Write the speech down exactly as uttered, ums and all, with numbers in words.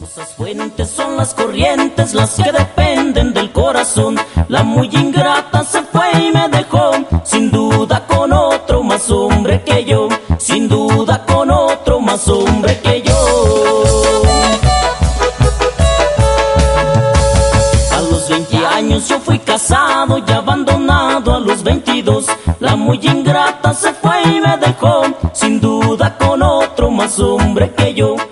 Esas fuentes son las corrientes, las que dependen del corazón. La muy ingrata se fue y me dejó, sin duda con otro más hombre que yo, sin duda con otro más hombre que yo. A los veinte años yo fui casado y abandonado a los veintidós. La muy ingrata se fue y me dejó, sin duda con otro más hombre que yo,